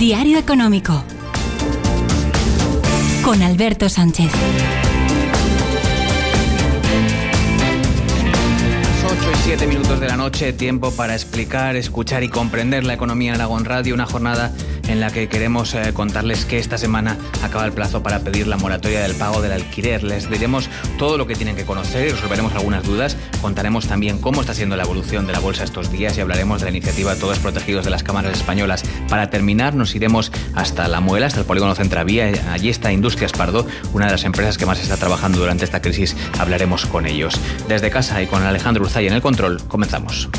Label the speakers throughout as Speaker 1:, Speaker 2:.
Speaker 1: Diario Económico con Alberto Sánchez.
Speaker 2: 8:07 de la noche, tiempo para explicar, escuchar y comprender la economía en Aragón Radio, una jornada en la que queremos contarles que esta semana acaba el plazo para pedir la moratoria del pago del alquiler. Les diremos todo lo que tienen que conocer y resolveremos algunas dudas. Contaremos también cómo está siendo la evolución de la bolsa estos días y hablaremos de la iniciativa Todos Protegidos de las Cámaras Españolas. Para terminar, nos iremos hasta La Muela, hasta el polígono Centravía. Allí está Industrias Pardo, una de las empresas que más está trabajando durante esta crisis. Hablaremos con ellos. Desde casa y con Alejandro Urzay en el control, comenzamos.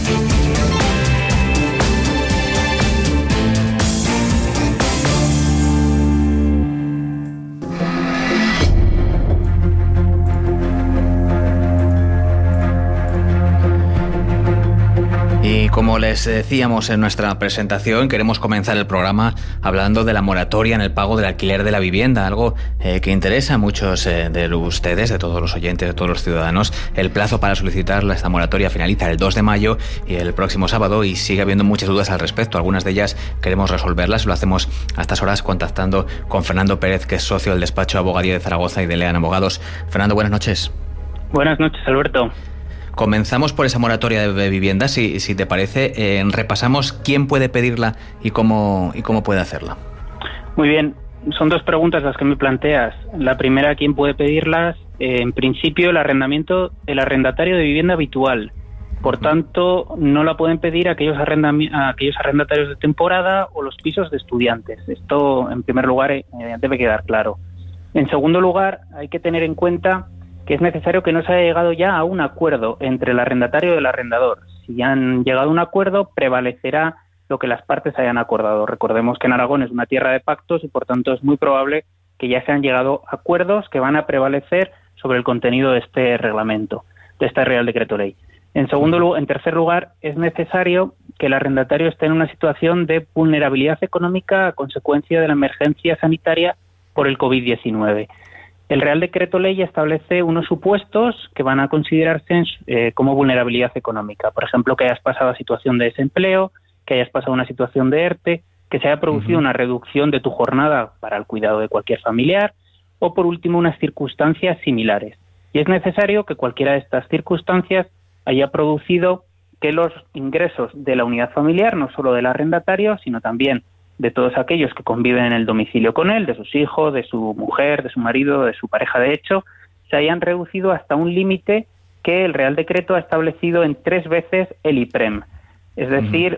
Speaker 2: Y como les decíamos en nuestra presentación, queremos comenzar el programa hablando de la moratoria en el pago del alquiler de la vivienda, algo que interesa a muchos de ustedes, de todos los oyentes, de todos los ciudadanos. El plazo para solicitar esta moratoria finaliza el 2 de mayo y el próximo sábado, y sigue habiendo muchas dudas al respecto. Algunas de ellas queremos resolverlas. Lo hacemos a estas horas contactando con Fernando Pérez, que es socio del despacho de Abogadía de Zaragoza y de Lean Abogados. Fernando, buenas noches.
Speaker 3: Buenas noches, Alberto.
Speaker 2: Comenzamos por esa moratoria de vivienda, si te parece. Repasamos quién puede pedirla y cómo puede hacerla.
Speaker 3: Muy bien, son dos preguntas las que me planteas. La primera, ¿quién puede pedirlas? En principio, el arrendatario de vivienda habitual. Por tanto, no la pueden pedir aquellos arrendatarios de temporada o los pisos de estudiantes. Esto, en primer lugar, debe quedar claro. En segundo lugar, hay que tener en cuenta que es necesario que no se haya llegado ya a un acuerdo entre el arrendatario y el arrendador. Si ya han llegado a un acuerdo, prevalecerá lo que las partes hayan acordado. Recordemos que en Aragón es una tierra de pactos y, por tanto, es muy probable que ya se han llegado a acuerdos que van a prevalecer sobre el contenido de este reglamento, de este Real Decreto Ley. En tercer lugar, es necesario que el arrendatario esté en una situación de vulnerabilidad económica a consecuencia de la emergencia sanitaria por el COVID-19. El Real Decreto Ley establece unos supuestos que van a considerarse como vulnerabilidad económica. Por ejemplo, que hayas pasado a situación de desempleo, que hayas pasado a una situación de ERTE, que se haya producido una reducción de tu jornada para el cuidado de cualquier familiar, o por último, unas circunstancias similares. Y es necesario que cualquiera de estas circunstancias haya producido que los ingresos de la unidad familiar, no solo del arrendatario, sino también de todos aquellos que conviven en el domicilio con él, de sus hijos, de su mujer, de su marido, de su pareja de hecho, se hayan reducido hasta un límite que el Real Decreto ha establecido en 3 veces el IPREM, es decir,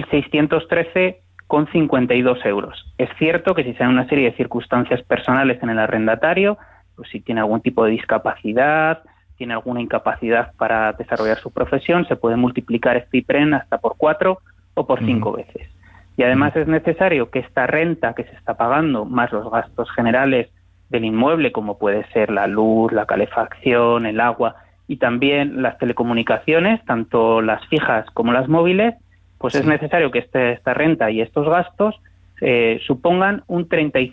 Speaker 3: 1.613,52 euros. Es cierto que si se dan una serie de circunstancias personales en el arrendatario, pues si tiene algún tipo de discapacidad, tiene alguna incapacidad para desarrollar su profesión, se puede multiplicar este IPREM hasta por 4 o por 5 veces. Y además es necesario que esta renta que se está pagando, más los gastos generales del inmueble, como puede ser la luz, la calefacción, el agua y también las telecomunicaciones, tanto las fijas como las móviles, pues es necesario que esta renta y estos gastos supongan un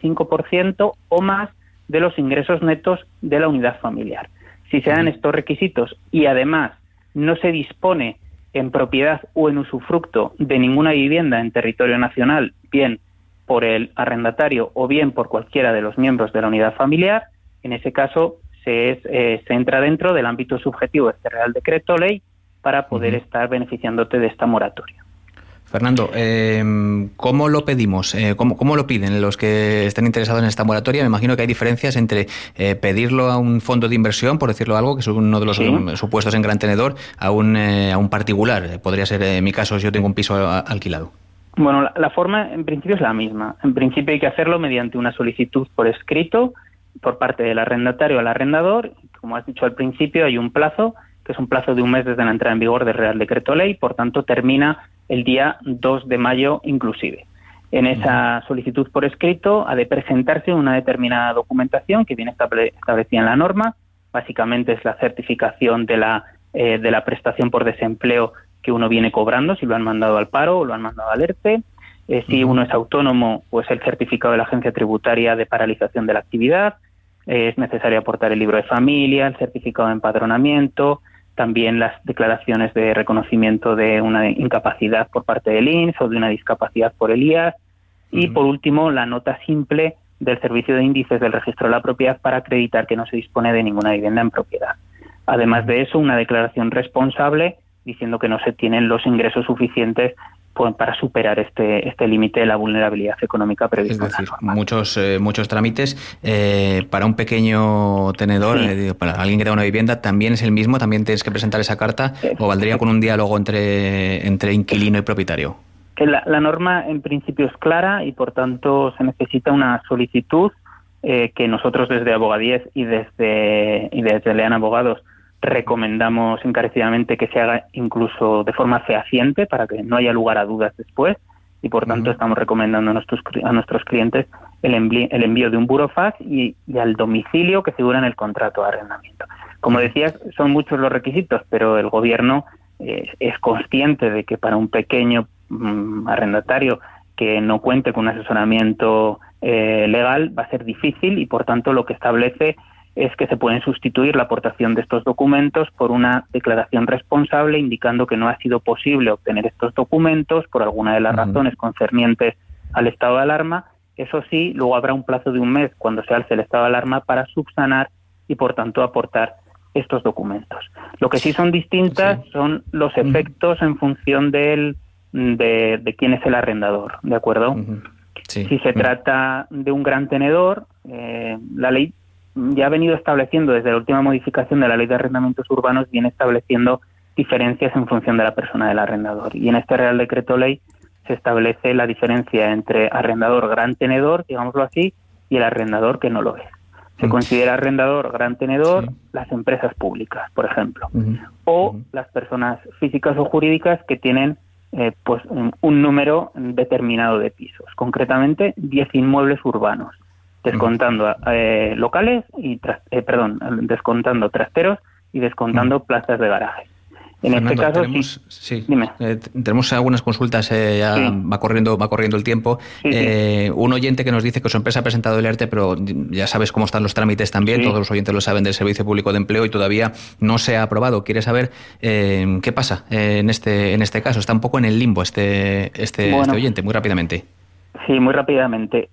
Speaker 3: 35% o más de los ingresos netos de la unidad familiar. Si se dan estos requisitos y además no se dispone en propiedad o en usufructo de ninguna vivienda en territorio nacional, bien por el arrendatario o bien por cualquiera de los miembros de la unidad familiar, en ese caso se entra dentro del ámbito subjetivo de este Real Decreto Ley para poder estar beneficiándote de esta moratoria.
Speaker 2: Fernando, ¿cómo lo pedimos? ¿Cómo lo piden los que estén interesados en esta moratoria? Me imagino que hay diferencias entre pedirlo a un fondo de inversión, por decirlo algo, que es uno de los supuestos en gran tenedor, a un particular. Podría ser, en mi caso, yo tengo un piso alquilado.
Speaker 3: Bueno, la forma en principio es la misma. En principio hay que hacerlo mediante una solicitud por escrito por parte del arrendatario al arrendador. Como has dicho al principio, hay un plazo, que es un plazo de un mes desde la entrada en vigor del Real Decreto Ley, por tanto termina el día 2 de mayo inclusive. En esa solicitud por escrito ha de presentarse una determinada documentación que viene establecida en la norma. Básicamente es la certificación de la prestación por desempleo que uno viene cobrando, si lo han mandado al paro o lo han mandado al ERTE. Si uno es autónomo, pues el certificado de la Agencia Tributaria de paralización de la actividad. Es necesario aportar el libro de familia, el certificado de empadronamiento, también las declaraciones de reconocimiento de una incapacidad por parte del INS o de una discapacidad por el IAS. Y por último, la nota simple del Servicio de Índices del Registro de la Propiedad para acreditar que no se dispone de ninguna vivienda en propiedad. Además de eso, una declaración responsable diciendo que no se tienen los ingresos suficientes para superar este límite de la vulnerabilidad económica previsto.
Speaker 2: Es decir, muchos trámites. Para un pequeño tenedor, para alguien que tenga una vivienda, ¿también es el mismo? ¿También tienes que presentar esa carta? ¿O valdría con un diálogo entre inquilino y propietario?
Speaker 3: La norma en principio es clara y por tanto se necesita una solicitud que nosotros desde Abogadíes y desde Lean Abogados recomendamos encarecidamente que se haga incluso de forma fehaciente para que no haya lugar a dudas después y por tanto estamos recomendando a nuestros clientes el envío de un burofax y al domicilio que figura en el contrato de arrendamiento. Como decías, son muchos los requisitos, pero el gobierno es consciente de que para un pequeño arrendatario que no cuente con un asesoramiento legal va a ser difícil y por tanto lo que establece es que se pueden sustituir la aportación de estos documentos por una declaración responsable indicando que no ha sido posible obtener estos documentos por alguna de las razones concernientes al estado de alarma. Eso sí, luego habrá un plazo de un mes cuando se alce el estado de alarma para subsanar y por tanto aportar estos documentos. Lo que sí son distintas son los efectos en función de quién es el arrendador, ¿de acuerdo? Si se trata de un gran tenedor, la ley ya ha venido estableciendo desde la última modificación de la Ley de Arrendamientos Urbanos, viene estableciendo diferencias en función de la persona del arrendador. Y en este Real Decreto Ley se establece la diferencia entre arrendador gran tenedor, digámoslo así, y el arrendador que no lo es. Se considera arrendador gran tenedor las empresas públicas, por ejemplo, o las personas físicas o jurídicas que tienen un número determinado de pisos, concretamente 10 inmuebles urbanos, descontando locales y descontando trasteros y descontando plazas de garaje. En
Speaker 2: Fernando,
Speaker 3: este caso,
Speaker 2: dime. Tenemos algunas consultas, va corriendo el tiempo. Un oyente que nos dice que su empresa ha presentado el ERTE, pero ya sabes cómo están los trámites también, todos los oyentes lo saben del Servicio Público de Empleo y todavía no se ha aprobado. Quiere saber qué pasa en este caso. Está un poco en el limbo este oyente, muy rápidamente.
Speaker 3: Sí, muy rápidamente.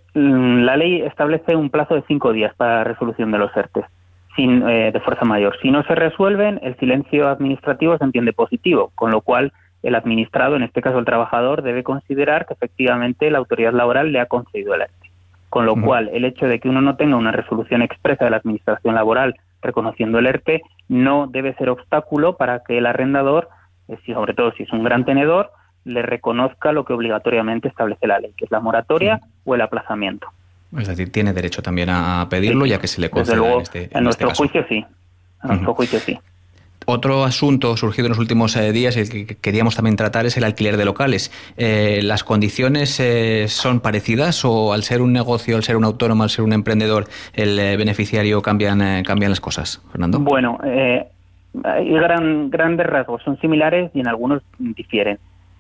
Speaker 3: La ley establece un plazo de 5 días para la resolución de los ERTE de fuerza mayor. Si no se resuelven, el silencio administrativo se entiende positivo, con lo cual el administrado, en este caso el trabajador, debe considerar que efectivamente la autoridad laboral le ha concedido el ERTE. Con lo cual, el hecho de que uno no tenga una resolución expresa de la administración laboral reconociendo el ERTE no debe ser obstáculo para que el arrendador, sobre todo si es un gran tenedor, le reconozca lo que obligatoriamente establece la ley, que es la moratoria o el aplazamiento.
Speaker 2: Es decir, tiene derecho también a pedirlo, ya que se le conceda.
Speaker 3: Desde luego,
Speaker 2: en
Speaker 3: nuestro
Speaker 2: caso.
Speaker 3: juicio sí. A nuestro juicio sí.
Speaker 2: Otro asunto surgido en los últimos días, el que queríamos también tratar, es el alquiler de locales. ¿Las condiciones son parecidas o al ser un negocio, al ser un autónomo, al ser un emprendedor, el beneficiario cambian las cosas, Fernando?
Speaker 3: Bueno, hay grandes rasgos, son similares y en algunos difieren.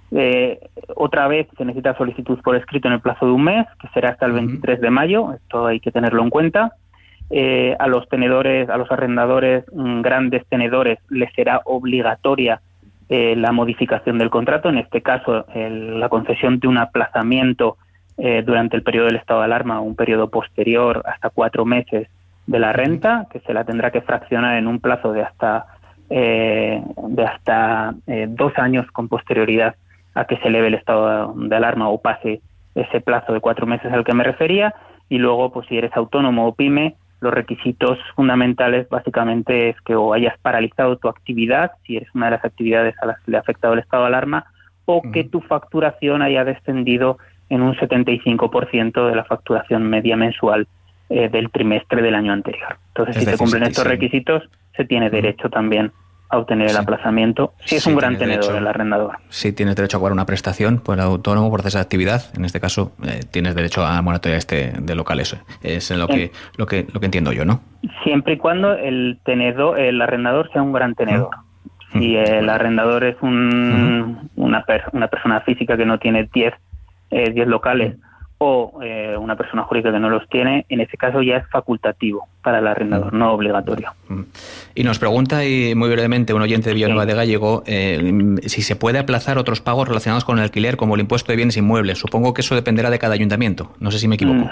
Speaker 3: Otra vez se necesita solicitud por escrito en el plazo de un mes, que será hasta el 23 de mayo, esto hay que tenerlo en cuenta. A los tenedores, a los arrendadores, grandes tenedores, les será obligatoria la modificación del contrato, en este caso la concesión de un aplazamiento durante el periodo del estado de alarma o un periodo posterior hasta 4 meses de la renta, que se la tendrá que fraccionar en un plazo de hasta 2 años con posterioridad a que se eleve el estado de alarma o pase ese plazo de 4 meses al que me refería. Y luego, pues si eres autónomo o pyme, los requisitos fundamentales básicamente es que o hayas paralizado tu actividad, si eres una de las actividades a las que le ha afectado el estado de alarma, o que tu facturación haya descendido en un 75% de la facturación media mensual del trimestre del año anterior. Entonces, si se cumplen estos requisitos, se tiene derecho también a obtener el aplazamiento, si es un gran tenedor, el arrendador.
Speaker 2: Sí, tienes derecho a cobrar una prestación por el autónomo por esa actividad. En este caso, tienes derecho a moratoria de locales. Es lo que entiendo yo, ¿no? Siempre y cuando el
Speaker 3: arrendador sea un gran tenedor. Si el arrendador es una persona física que no tiene 10 locales o una persona jurídica que no los tiene, en ese caso ya es facultativo para el arrendador, no obligatorio.
Speaker 2: Y nos pregunta, y muy brevemente, un oyente de Villanueva de Gállego, si se puede aplazar otros pagos relacionados con el alquiler, como el impuesto de bienes inmuebles. Supongo que eso dependerá de cada ayuntamiento. No sé si me equivoco.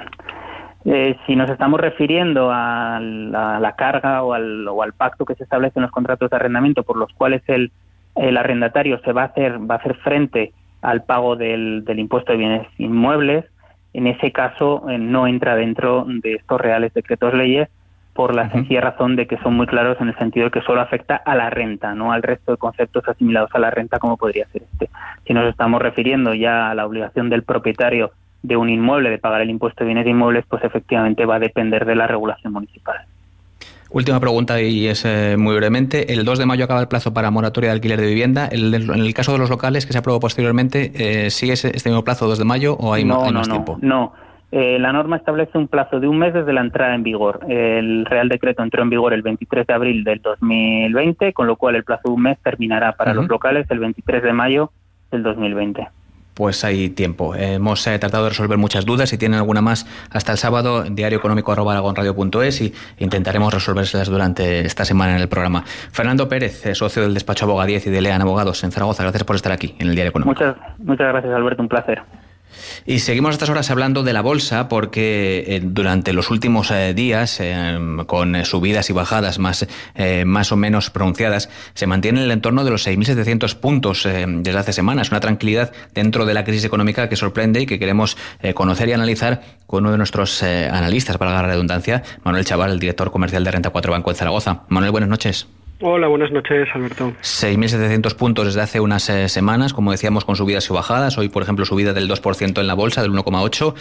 Speaker 3: Si nos estamos refiriendo a la carga o al pacto que se establece en los contratos de arrendamiento, por los cuales el arrendatario va a hacer frente al pago del impuesto de bienes inmuebles, en ese caso no entra dentro de estos reales decretos leyes, por la sencilla razón de que son muy claros en el sentido de que solo afecta a la renta, no al resto de conceptos asimilados a la renta como podría ser este. Si nos estamos refiriendo ya a la obligación del propietario de un inmueble de pagar el impuesto de bienes inmuebles, pues efectivamente va a depender de la regulación municipal.
Speaker 2: Última pregunta, y es muy brevemente. El 2 de mayo acaba el plazo para moratoria de alquiler de vivienda. En el caso de los locales que se aprobó posteriormente, ¿sigue este mismo plazo, 2 de mayo, o hay más tiempo?
Speaker 3: No. La norma establece un plazo de un mes desde la entrada en vigor. El Real Decreto entró en vigor el 23 de abril del 2020, con lo cual el plazo de un mes terminará para los locales el 23 de mayo del 2020.
Speaker 2: Pues hay tiempo. Hemos tratado de resolver muchas dudas. Si tienen alguna más, hasta el sábado, diarioeconómico@aragonradio.es, y intentaremos resolvérselas durante esta semana en el programa. Fernando Pérez, socio del despacho Aboga 10 y de Lean Abogados en Zaragoza, gracias por estar aquí en el Diario Económico.
Speaker 3: Muchas gracias, Alberto, un placer.
Speaker 2: Y seguimos a estas horas hablando de la bolsa, porque durante los últimos días, con subidas y bajadas más o menos pronunciadas, se mantiene en el entorno de los 6.700 puntos desde hace semanas. Una tranquilidad dentro de la crisis económica que sorprende y que queremos conocer y analizar con uno de nuestros analistas, para la redundancia, Manuel Chaval, el director comercial de Renta 4 Banco en Zaragoza. Manuel, buenas noches.
Speaker 4: Hola, buenas noches, Alberto.
Speaker 2: 6.700 puntos desde hace unas semanas, como decíamos, con subidas y bajadas. Hoy, por ejemplo, subida del 2% en la bolsa, del 1,8%.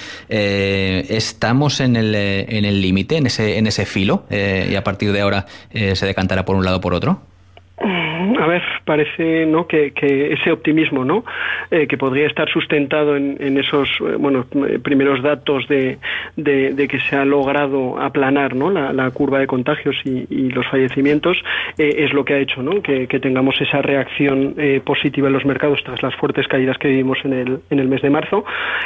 Speaker 2: ¿Estamos en el límite, en ese filo, y a partir de ahora se decantará por un lado o por otro?
Speaker 4: A ver, parece, ¿no?, que ese optimismo, ¿no?, que podría estar sustentado en esos primeros datos de que se ha logrado aplanar, ¿no?, la curva de contagios y los fallecimientos, es lo que ha hecho, ¿no?, que tengamos esa reacción positiva en los mercados tras las fuertes caídas que vivimos en el mes de marzo.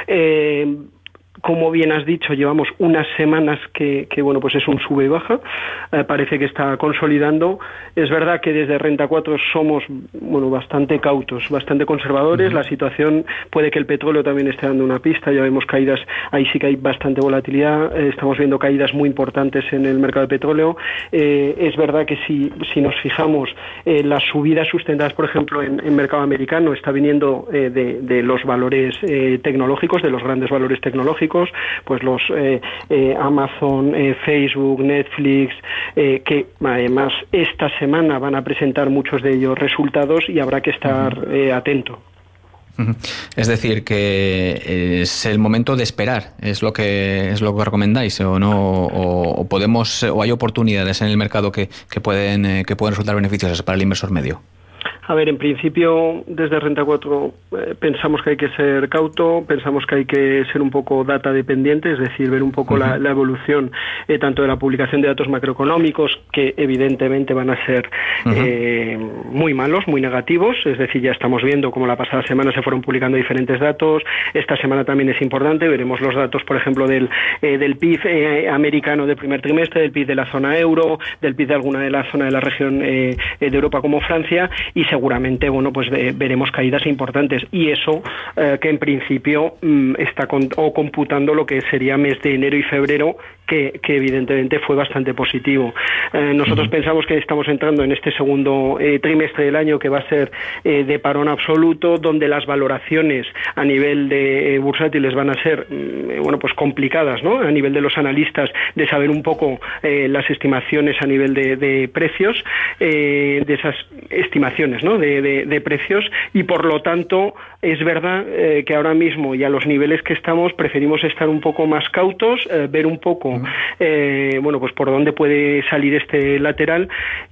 Speaker 4: Como bien has dicho, llevamos unas semanas que pues es un sube y baja. Parece que está consolidando. Es verdad que desde Renta 4 somos bastante cautos, bastante conservadores. La situación, puede que el petróleo también esté dando una pista. Ya vemos caídas, ahí sí que hay bastante volatilidad. Estamos viendo caídas muy importantes en el mercado de petróleo. Es verdad que si nos fijamos, las subidas sustentadas, por ejemplo, en mercado americano, está viniendo de los valores tecnológicos, de los grandes valores tecnológicos, pues los Amazon, Facebook, Netflix, que además esta semana van a presentar muchos de ellos resultados, y habrá que estar atento.
Speaker 2: Es decir, que es el momento de esperar, es lo que recomendáis, o no, o podemos, o hay oportunidades en el mercado que pueden resultar beneficiosas para el inversor medio.
Speaker 4: A ver, en principio, desde Renta 4 pensamos que hay que ser cauto, pensamos que hay que ser un poco data dependiente, es decir, ver un poco la evolución tanto de la publicación de datos macroeconómicos, que evidentemente van a ser muy malos, muy negativos, es decir, ya estamos viendo cómo la pasada semana se fueron publicando diferentes datos. Esta semana también es importante, veremos los datos, por ejemplo, del PIB americano del primer trimestre, del PIB de la zona euro, del PIB de alguna de la zona de la región de Europa como Francia, y seguramente pues veremos caídas importantes, y eso que en principio está computando lo que sería mes de enero y febrero, que evidentemente fue bastante positivo. Nosotros pensamos que estamos entrando en este segundo trimestre del año, que va a ser de parón absoluto, donde las valoraciones a nivel de bursátiles van a ser pues complicadas, ¿no?, a nivel de los analistas, de saber un poco las estimaciones a nivel de precios, de esas estimaciones, ¿no?, de precios, y por lo tanto es verdad que ahora mismo, y a los niveles que estamos, preferimos estar un poco más cautos, ver un poco bueno, pues por dónde puede salir este lateral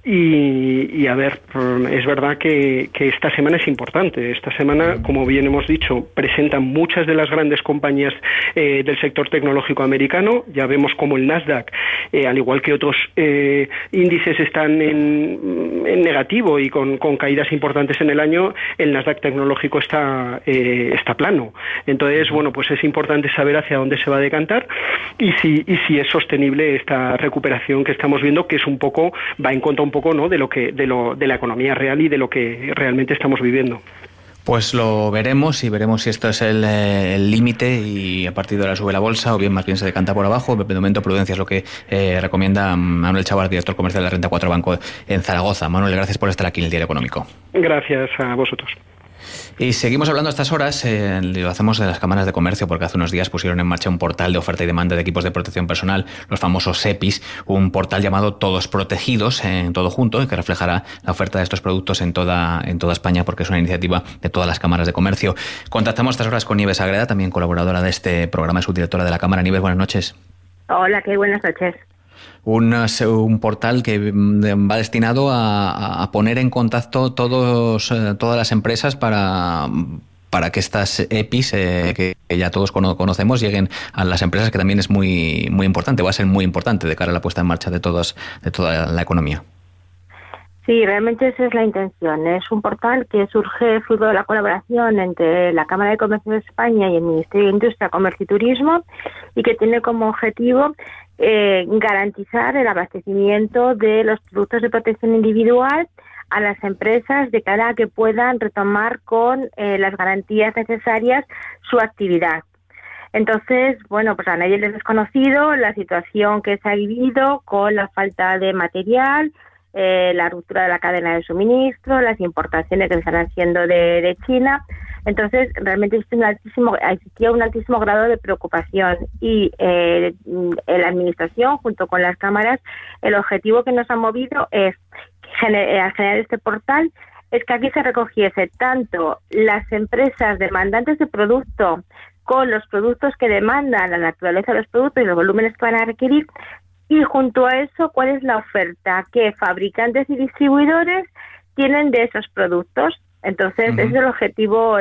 Speaker 4: y a ver, es verdad que esta semana es importante. Esta semana, como bien hemos dicho, presentan muchas de las grandes compañías del sector tecnológico americano. Ya vemos como el Nasdaq, al igual que otros índices, están en negativo y con caídas importantes en el año. El Nasdaq tecnológico está plano. Entonces, bueno, pues es importante saber hacia dónde se va a decantar y si es sostenible esta recuperación que estamos viendo, que es un poco, va en contra un poco, ¿no?, de la economía real y de lo que realmente estamos viviendo.
Speaker 2: Pues lo veremos si esto es el límite y a partir de ahora sube la bolsa o bien más bien se decanta por abajo. De momento prudencia es lo que recomienda Manuel Chavar, director comercial de Renta 4 Banco en Zaragoza. Manuel, gracias por estar aquí en el Diario Económico.
Speaker 4: Gracias a vosotros.
Speaker 2: Y seguimos hablando a estas horas, lo hacemos de las cámaras de comercio, porque hace unos días pusieron en marcha un portal de oferta y demanda de equipos de protección personal, los famosos EPIs, un portal llamado Todos Protegidos, todo junto, que reflejará la oferta de estos productos en toda España, porque es una iniciativa de todas las cámaras de comercio. Contactamos a estas horas con Nieves Agreda, también colaboradora de este programa, subdirectora de la Cámara. Nieves, buenas noches.
Speaker 5: Hola, qué buenas noches.
Speaker 2: Un portal que va destinado a poner en contacto todas las empresas para que estas EPIs, que ya todos conocemos, lleguen a las empresas, que también es muy, muy importante, va a ser muy importante de cara a la puesta en marcha de toda la economía.
Speaker 5: Sí, realmente esa es la intención. Es un portal que surge fruto de la colaboración entre la Cámara de Comercio de España y el Ministerio de Industria, Comercio y Turismo, y que tiene como objetivo garantizar el abastecimiento de los productos de protección individual a las empresas de cara a que puedan retomar con las garantías necesarias su actividad. Entonces, bueno, pues a nadie les es desconocido la situación que se ha vivido con la falta de material, la ruptura de la cadena de suministro, las importaciones que se están haciendo de China. Entonces, realmente existía un altísimo grado de preocupación y la Administración, junto con las cámaras, el objetivo que nos ha movido es generar este portal, es que aquí se recogiese tanto las empresas demandantes de producto con los productos que demandan, la naturaleza de los productos y los volúmenes que van a requerir, y junto a eso, cuál es la oferta que fabricantes y distribuidores tienen de esos productos. Entonces, ese es el objetivo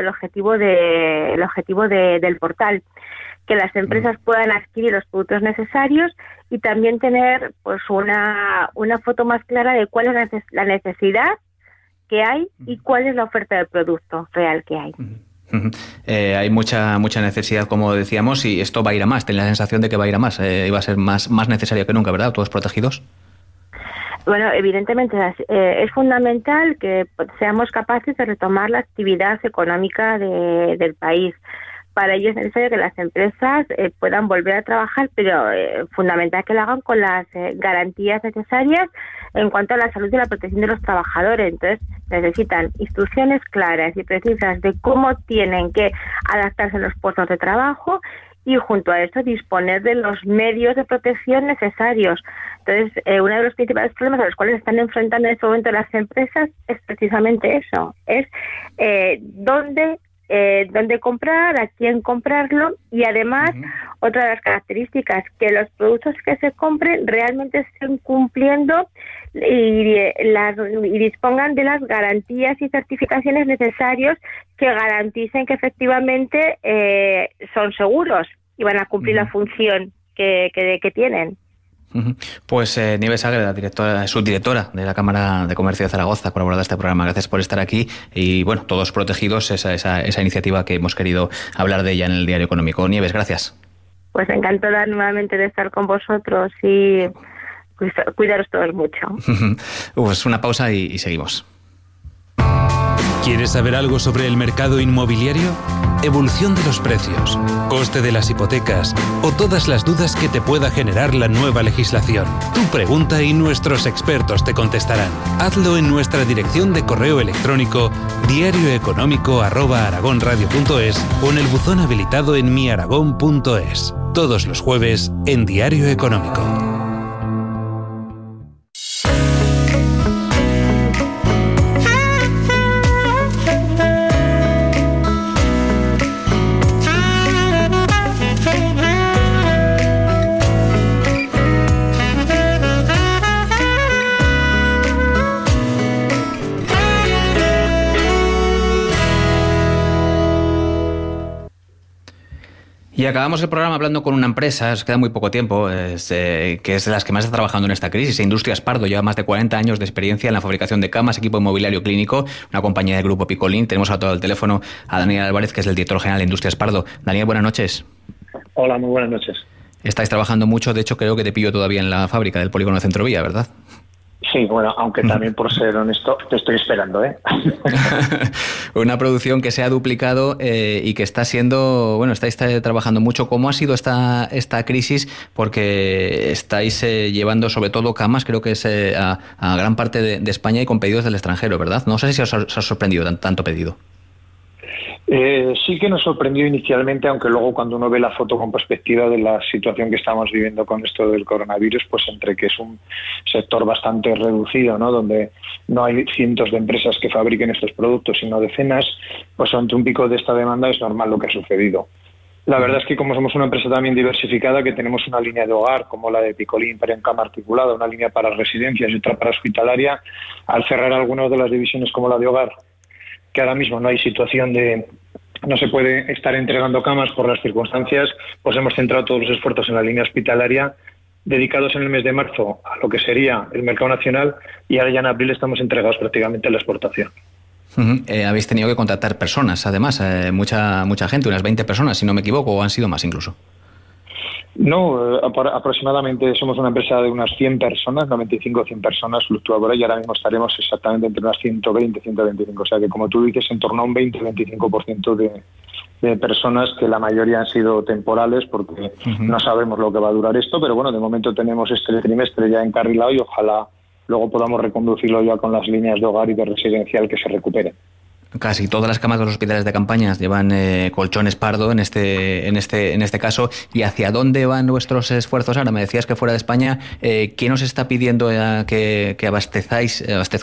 Speaker 5: del portal, que las empresas puedan adquirir los productos necesarios y también tener pues una foto más clara de cuál es la necesidad que hay y cuál es la oferta del producto real que hay.
Speaker 2: Hay mucha necesidad, como decíamos, y esto va a ir a más. Tengo la sensación de que va a ir a más. Iba a ser más necesario que nunca, ¿verdad? Todos protegidos.
Speaker 5: Bueno, evidentemente es fundamental que seamos capaces de retomar la actividad económica del país. Para ello es necesario que las empresas puedan volver a trabajar, pero fundamental que lo hagan con las garantías necesarias en cuanto a la salud y la protección de los trabajadores. Entonces necesitan instrucciones claras y precisas de cómo tienen que adaptarse a los puestos de trabajo y junto a eso disponer de los medios de protección necesarios. Entonces, uno de los principales problemas a los cuales están enfrentando en este momento las empresas es precisamente eso, es dónde comprar, a quién comprarlo, y además otra de las características, que los productos que se compren realmente estén cumpliendo y dispongan de las garantías y certificaciones necesarias que garanticen que efectivamente son seguros y van a cumplir la función que tienen.
Speaker 2: Pues Nieves Agreda, subdirectora de la Cámara de Comercio de Zaragoza, colaboradora de este programa. Gracias por estar aquí y, bueno, Todos Protegidos, esa iniciativa que hemos querido hablar de ella en el Diario Económico. Nieves, gracias.
Speaker 5: Pues encantada nuevamente de estar con vosotros y cuidaros todos mucho.
Speaker 2: Pues una pausa y seguimos.
Speaker 6: ¿Quieres saber algo sobre el mercado inmobiliario? Evolución de los precios, coste de las hipotecas o todas las dudas que te pueda generar la nueva legislación. Tú pregunta y nuestros expertos te contestarán. Hazlo en nuestra dirección de correo electrónico diarioeconómico@aragonradio.es o en el buzón habilitado en miaragón.es. Todos los jueves en Diario Económico.
Speaker 2: Y acabamos el programa hablando con una empresa, os queda muy poco tiempo, que es de las que más está trabajando en esta crisis. Industrias Pardo lleva más de 40 años de experiencia en la fabricación de camas, equipo inmobiliario clínico, una compañía del grupo Picolín. Tenemos a todo el teléfono a Daniel Álvarez, que es el director general de Industrias Pardo. Daniel, buenas noches.
Speaker 7: Hola, muy buenas noches.
Speaker 2: Estáis trabajando mucho, de hecho creo que te pillo todavía en la fábrica del polígono de Centrovía, ¿verdad?
Speaker 7: Sí, bueno, aunque también, por ser honesto, te estoy esperando, ¿eh?
Speaker 2: Una producción que se ha duplicado y que está siendo, bueno, estáis trabajando mucho. ¿Cómo ha sido esta crisis? Porque estáis llevando sobre todo camas, creo que es a gran parte de España y con pedidos del extranjero, ¿verdad? No sé si os ha sorprendido tanto pedido.
Speaker 7: Sí que nos sorprendió inicialmente, aunque luego cuando uno ve la foto con perspectiva de la situación que estamos viviendo con esto del coronavirus, pues entre que es un sector bastante reducido, ¿no?, donde no hay cientos de empresas que fabriquen estos productos, sino decenas, pues ante un pico de esta demanda es normal lo que ha sucedido. La verdad es que como somos una empresa también diversificada, que tenemos una línea de hogar como la de Picolín, pero en cama articulada, una línea para residencias y otra para hospitalaria, al cerrar algunas de las divisiones como la de hogar, que ahora mismo no hay situación de... no se puede estar entregando camas por las circunstancias, pues hemos centrado todos los esfuerzos en la línea hospitalaria, dedicados en el mes de marzo a lo que sería el mercado nacional, y ahora ya en abril estamos entregados prácticamente a la exportación.
Speaker 2: Habéis tenido que contratar personas, además, mucha gente, unas 20 personas, si no me equivoco, o han sido más incluso.
Speaker 7: No, aproximadamente somos una empresa de unas 100 personas, 95 o 100 personas, fluctúa por ahí, y ahora mismo estaremos exactamente entre unas 120 125, o sea que, como tú dices, en torno a un 20-25% de personas, que la mayoría han sido temporales, porque no sabemos lo que va a durar esto, pero bueno, de momento tenemos este trimestre ya encarrilado y ojalá luego podamos reconducirlo ya con las líneas de hogar y de residencial que se recuperen.
Speaker 2: Casi todas las camas de los hospitales de campaña llevan colchones Pardo en este caso. ¿Y hacia dónde van vuestros esfuerzos ahora? Me decías que fuera de España. ¿Quién os está pidiendo que abastezcáis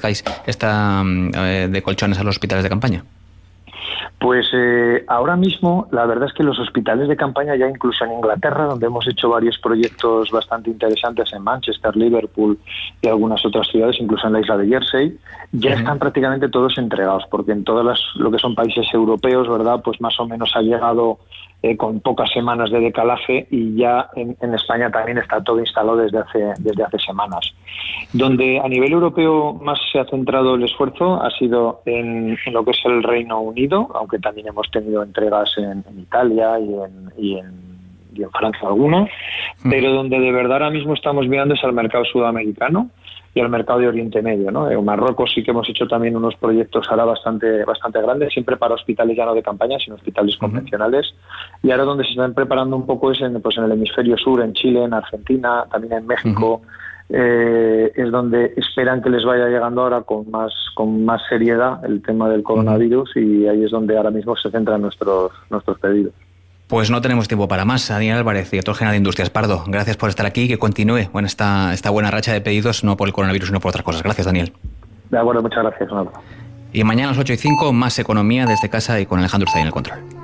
Speaker 2: de colchones a los hospitales de campaña?
Speaker 7: Pues ahora mismo la verdad es que los hospitales de campaña, ya incluso en Inglaterra, donde hemos hecho varios proyectos bastante interesantes en Manchester, Liverpool y algunas otras ciudades, incluso en la isla de Jersey, ya están prácticamente todos entregados, porque en todos lo que son países europeos, ¿verdad?, pues más o menos ha llegado con pocas semanas de decalaje, y ya en España también está todo instalado desde hace semanas. Donde a nivel europeo más se ha centrado el esfuerzo ha sido en lo que es el Reino Unido, aunque también hemos tenido entregas en Italia y en Francia algunas, pero donde de verdad ahora mismo estamos mirando es al mercado sudamericano y al mercado de Oriente Medio, ¿no? En Marruecos sí que hemos hecho también unos proyectos ahora bastante grandes, siempre para hospitales ya no de campaña, sino hospitales convencionales, y ahora donde se están preparando un poco es en el hemisferio sur, en Chile, en Argentina, también en México. Es donde esperan que les vaya llegando ahora con más seriedad el tema del coronavirus, y ahí es donde ahora mismo se centran nuestros pedidos.
Speaker 2: Pues no tenemos tiempo para más. Daniel Álvarez, director general de Industrias Pardo, gracias por estar aquí y que continúe esta buena racha de pedidos, no por el coronavirus, sino por otras cosas. Gracias, Daniel.
Speaker 7: De acuerdo, muchas gracias.
Speaker 2: Y mañana a las 8:05, más economía desde casa y con Alejandro Ustadi en el control.